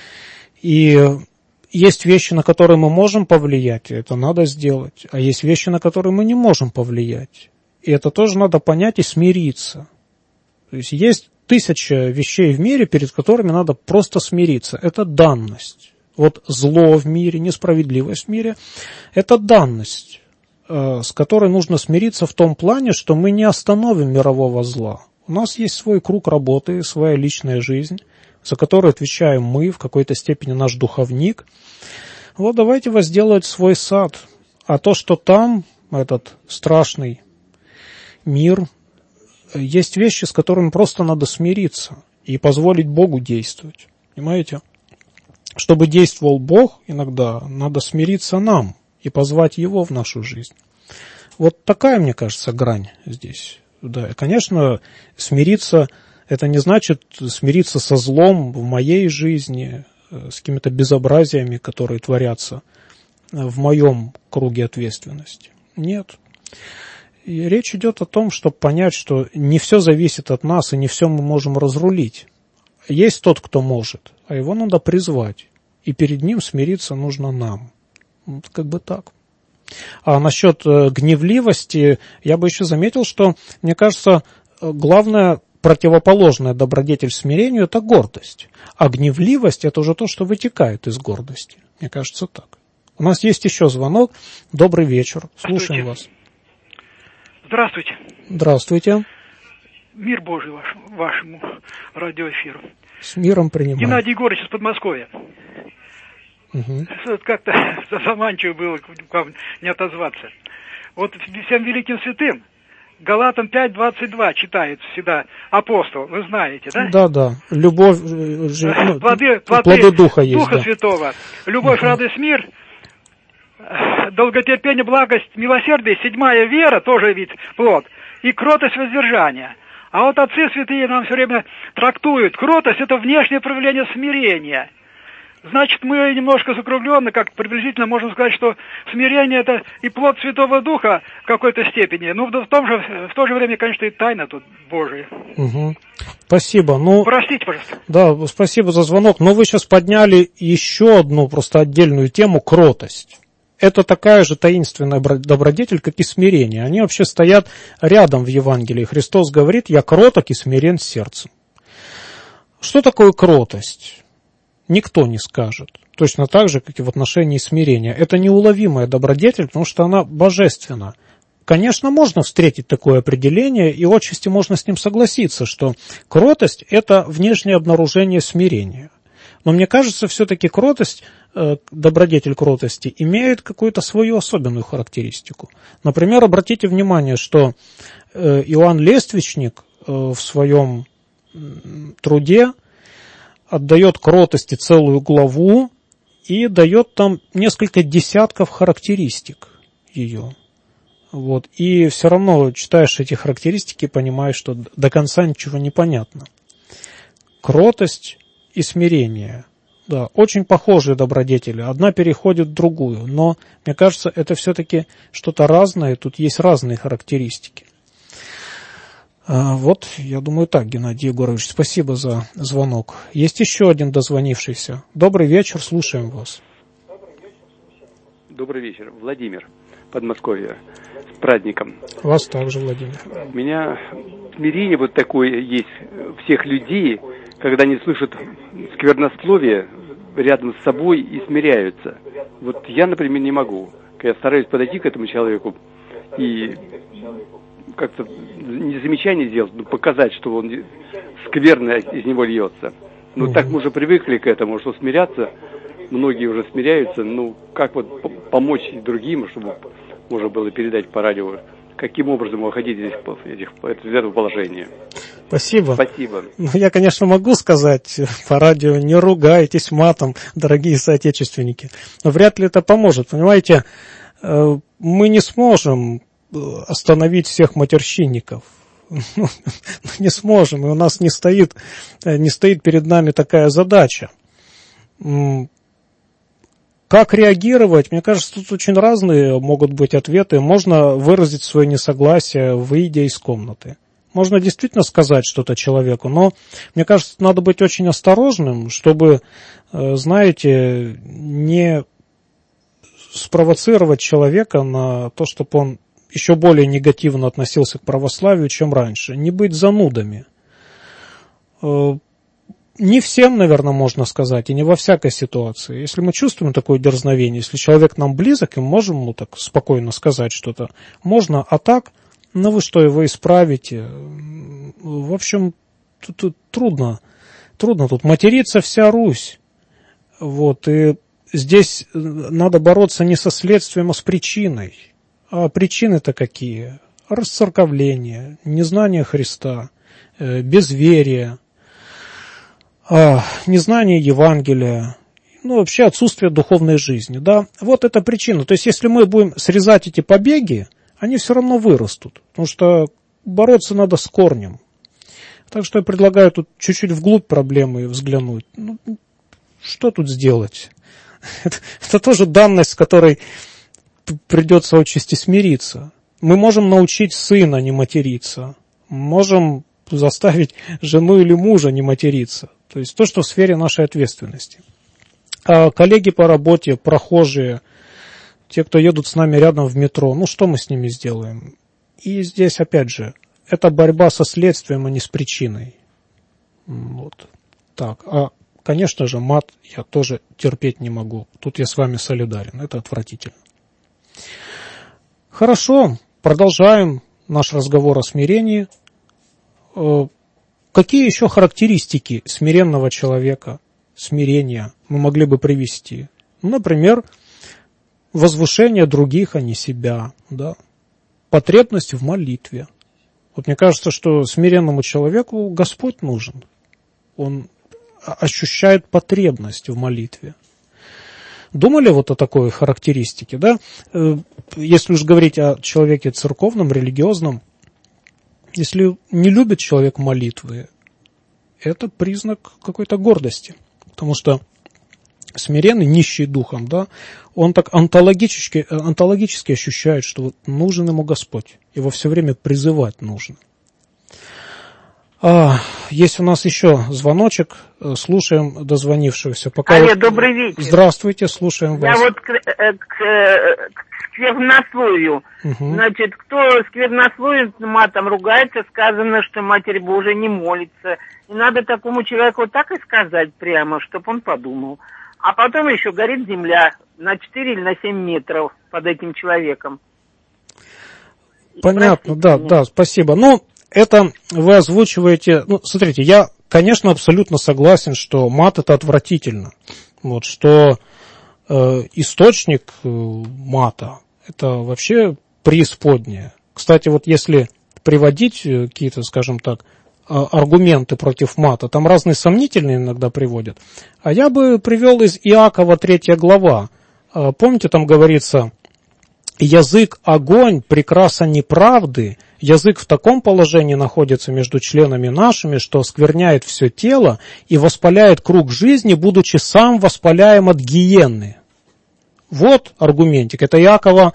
И есть вещи, на которые мы можем повлиять, и это надо сделать. А есть вещи, на которые мы не можем повлиять. И это тоже надо понять и смириться. То есть 1000 вещей в мире, перед которыми надо просто смириться. Это данность. Вот зло в мире, несправедливость в мире – это данность, с которой нужно смириться в том плане, что мы не остановим мирового зла. У нас есть свой круг работы, своя личная жизнь, за которую отвечаем мы, в какой-то степени наш духовник. Вот давайте возделывать свой сад. А то, что там, этот страшный мир, есть вещи, с которыми просто надо смириться и позволить Богу действовать. Понимаете? чтобы действовал Бог, иногда надо смириться нам и позвать Его в нашу жизнь. Вот такая, мне кажется, грань здесь. Да, конечно, смириться, это не значит смириться со злом в моей жизни, с какими-то безобразиями, которые творятся в моем круге ответственности. Нет. И речь идет о том, чтобы понять, что не все зависит от нас, и не все мы можем разрулить. Есть тот, кто может, а его надо призвать, и перед ним смириться нужно нам. Вот как бы так. А насчет гневливости я бы еще заметил, что, мне кажется, главное противоположная добродетель смирению – это гордость. А гневливость – это уже то, что вытекает из гордости. Мне кажется, так. У нас есть еще звонок. Добрый вечер. Слушаем вас. Здравствуйте. Здравствуйте. Мир Божий вашему радиоэфиру. С миром принимаем. Геннадий Егорович из Подмосковья. Угу. Как-то заманчиво было к вам не отозваться. Вот всем великим святым Галатам 5:22 читает всегда апостол, вы знаете, да? Да, да. Любовь, плоды Духа есть. Духа да. Святого. Любовь, радость, мир, долготерпение, благость, милосердие, 7-я вера, тоже вид плод, и кротость, воздержание. А вот отцы святые нам все время трактуют, кротость – это внешнее проявление смирения. Значит, мы немножко закругленно, как приблизительно можем сказать, что смирение – это и плод Святого Духа в какой-то степени. Но в то же время, конечно, и тайна тут Божия. Угу. Спасибо. Простите, пожалуйста. Да, спасибо за звонок. Но вы сейчас подняли еще одну просто отдельную тему – кротость. Это такая же таинственная добродетель, как и смирение. Они вообще стоят рядом в Евангелии. Христос говорит: «Я кроток и смирен сердцем». Что такое кротость? Никто не скажет. Точно так же, как и в отношении смирения. Это неуловимая добродетель, потому что она божественна. Конечно, можно встретить такое определение, и отчасти можно с ним согласиться, что кротость – это внешнее обнаружение смирения. Но мне кажется, все-таки кротость, добродетель кротости, имеет какую-то свою особенную характеристику. Например, обратите внимание, что Иоанн Лествичник в своем труде отдает кротости целую главу и дает там несколько десятков характеристик ее. Вот. И все равно читаешь эти характеристики и понимаешь, что до конца ничего не понятно. Кротость и смирение. Да, очень похожие добродетели. Одна переходит в другую. Но, мне кажется, это все-таки что-то разное. Тут есть разные характеристики. Вот, я думаю, так, Геннадий Егорович, спасибо за звонок. Есть еще один дозвонившийся. Добрый вечер, слушаем вас. Добрый вечер, Владимир, Подмосковье, с праздником. Вас также, Владимир. У меня смирение вот такое есть всех людей, когда они слышат сквернословие рядом с собой и смиряются. Вот я, например, не могу. Я стараюсь подойти к этому человеку и как-то не замечание сделать, но показать, что он скверно из него льется. Ну, так мы уже привыкли к этому, что смиряться, многие уже смиряются, ну, как вот помочь другим, чтобы можно было передать по радио, каким образом выходить из этого положения. Спасибо. Спасибо. Ну, я, конечно, могу сказать по радио: не ругайтесь матом, дорогие соотечественники. Но вряд ли это поможет. Понимаете, мы не сможем остановить всех матерщинников. Не сможем, и у нас не стоит перед нами такая задача. Как реагировать? Мне кажется, тут очень разные могут быть ответы. Можно выразить свое несогласие, выйдя из комнаты. Можно действительно сказать что-то человеку, но, мне кажется, надо быть очень осторожным, чтобы, знаете, не спровоцировать человека на то, чтобы он еще более негативно относился к православию, чем раньше. Не быть занудами. Не всем, наверное, можно сказать, и не во всякой ситуации. Если мы чувствуем такое дерзновение, если человек нам близок, и мы можем так спокойно сказать что-то, можно, а так, ну вы что, его исправите? В общем, тут трудно тут матерится вся Русь. Вот, и здесь надо бороться не со следствием, а с причиной. А причины-то какие? Расцерковление, незнание Христа, безверие, незнание Евангелия. вообще отсутствие духовной жизни, да. Вот это причина. То есть, если мы будем срезать эти побеги, они все равно вырастут, потому что бороться надо с корнем. Так что я предлагаю тут чуть-чуть вглубь проблемы взглянуть. Что тут сделать? Это тоже данность, с которой придется отчасти смириться. Мы можем научить сына не материться, можем заставить жену или мужа не материться. То есть то, что в сфере нашей ответственности. А коллеги по работе, прохожие, те, кто едут с нами рядом в метро, что мы с ними сделаем? И здесь, опять же, это борьба со следствием, а не с причиной. Вот так. Конечно же, мат я тоже терпеть не могу. Тут я с вами солидарен. Это отвратительно. Хорошо, продолжаем наш разговор о смирении. Какие еще характеристики смиренного человека, смирения мы могли бы привести? Например, возвышение других, а не себя, да? Потребность в молитве. Вот мне кажется, что смиренному человеку Господь нужен. Он ощущает потребность в молитве. Думали вот о такой характеристике, да? Если уж говорить о человеке церковном, религиозном, если не любит человек молитвы, это признак какой-то гордости. Потому что смиренный, нищий духом, да, он так онтологически ощущает, что нужен ему Господь. Его все время призывать нужно. Есть у нас еще звоночек. Слушаем дозвонившегося. Алло, добрый вечер. Здравствуйте, слушаем вас. Я вот к сквернословию. Значит, кто сквернословит, матом ругается, сказано, что Матерь Божия не молится. И надо такому человеку вот так и сказать прямо, чтобы он подумал. А потом еще горит земля на 4 или на 7 метров под этим человеком. Понятно, да, спасибо. Это вы озвучиваете... смотрите, я, конечно, абсолютно согласен, что мат это отвратительно. Вот, что источник мата это вообще преисподняя. Кстати, вот если приводить какие-то, скажем так, аргументы против мата, там разные сомнительные иногда приводят. А я бы привел из Иакова 3 глава. Помните, там говорится: язык огонь, прекраса неправды, язык в таком положении находится между членами нашими, что оскверняет все тело и воспаляет круг жизни, будучи сам воспаляем от гиенны. Вот аргументик. Это Иакова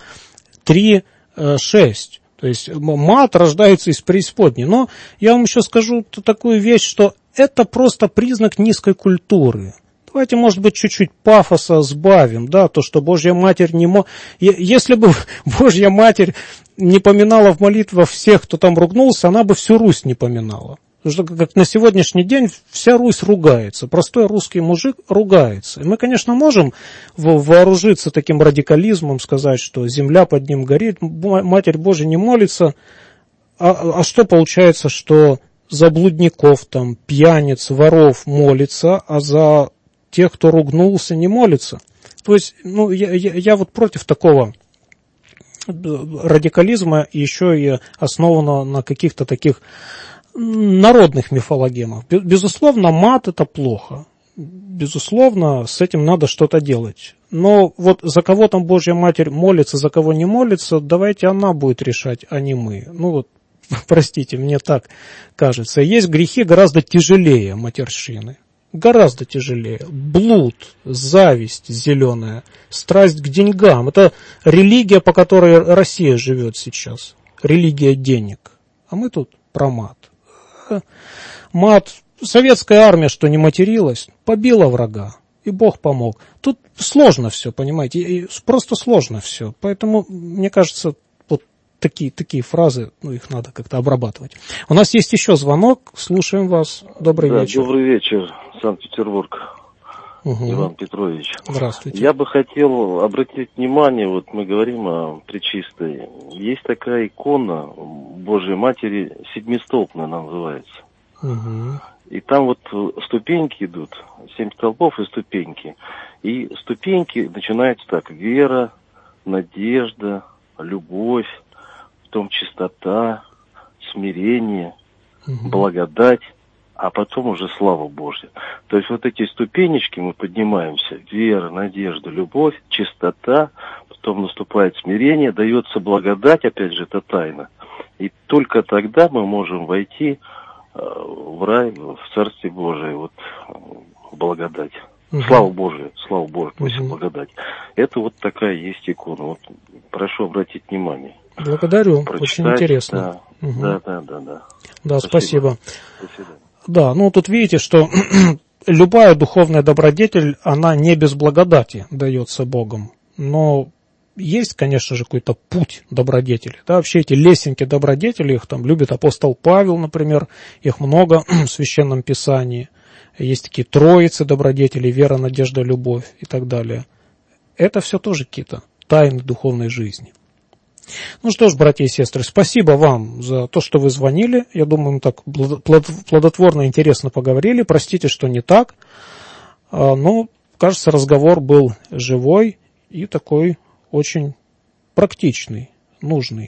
3:6. То есть мат рождается из преисподней. Но я вам еще скажу такую вещь, что это просто признак низкой культуры. Давайте, может быть, чуть-чуть пафоса сбавим, да, то, что Божья Матерь не может... Если бы Божья Матерь не поминала в молитвах всех, кто там ругнулся, она бы всю Русь не поминала. Потому что как на сегодняшний день вся Русь ругается, простой русский мужик ругается. И мы, конечно, можем вооружиться таким радикализмом, сказать, что земля под ним горит, Матерь Божия не молится. А что получается, что за блудников, там, пьяниц, воров молится, а за тех, кто ругнулся, не молится? То есть, я вот против такого радикализма, еще и основанного на каких-то таких народных мифологемах. Безусловно, мат это плохо. Безусловно, с этим надо что-то делать. Но вот за кого там Божья Матерь молится, за кого не молится, давайте она будет решать, а не мы. Простите, мне так кажется. Есть грехи гораздо тяжелее матерщины. Гораздо тяжелее. Блуд, зависть зеленая, страсть к деньгам. Это религия, по которой Россия живет сейчас. Религия денег. А мы тут про мат. Мат. Советская армия, что не материлась, побила врага. И Бог помог. Тут сложно все, понимаете. Просто сложно все. Поэтому, мне кажется, вот такие фразы, их надо как-то обрабатывать. У нас есть еще звонок. Слушаем вас. Добрый вечер. Добрый вечер, Санкт-Петербург. Иван Петрович. Здравствуйте. Я бы хотел обратить внимание, вот мы говорим о Пречистой. Есть такая икона Божьей Матери, седьмистолпная она называется. И там вот ступеньки идут, 7 столпов и ступеньки. И ступеньки начинаются так: вера, надежда, любовь, потом чистота, смирение, благодать а потом уже слава Божья. То есть вот эти ступенечки мы поднимаемся: вера, надежда, любовь, чистота, потом наступает смирение, дается благодать, опять же, это тайна. И только тогда мы можем войти в рай, в Царствие Божие, вот благодать. Слава Божию, пусть благодать. Это вот такая есть икона. Вот прошу обратить внимание. Благодарю, прочитать, очень интересно. Да, спасибо. Да, ну тут видите, что любая духовная добродетель, она не без благодати дается Богом. Но есть, конечно же, какой-то путь добродетели. Да, вообще эти лесенки добродетели, их там любит апостол Павел, например, их много в Священном Писании. Есть такие троицы добродетелей: вера, надежда, любовь и так далее. Это все тоже какие-то тайны духовной жизни. Ну что ж, братья и сестры, спасибо вам за то, что вы звонили. Я думаю, мы так плодотворно и интересно поговорили. Простите, что не так. Но, кажется, разговор был живой и такой очень практичный, нужный.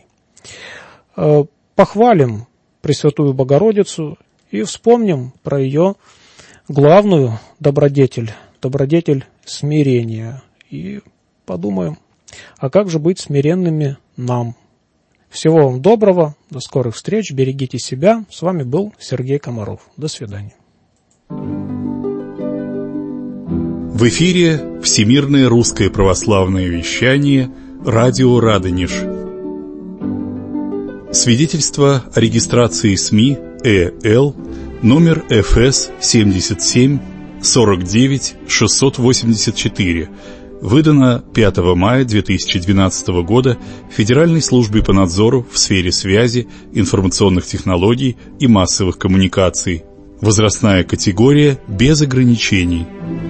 Похвалим Пресвятую Богородицу и вспомним про ее главную добродетель смирения. И подумаем, а как же быть смиренными нам? Всего вам доброго, до скорых встреч, берегите себя. С вами был Сергей Комаров. До свидания. В эфире Всемирное русское православное вещание «Радио Радонеж». Свидетельство о регистрации СМИ ЭЛ номер ФС 77 49 684, выдано 5 мая 2012 года Федеральной службой по надзору в сфере связи, информационных технологий и массовых коммуникаций. Возрастная категория без ограничений.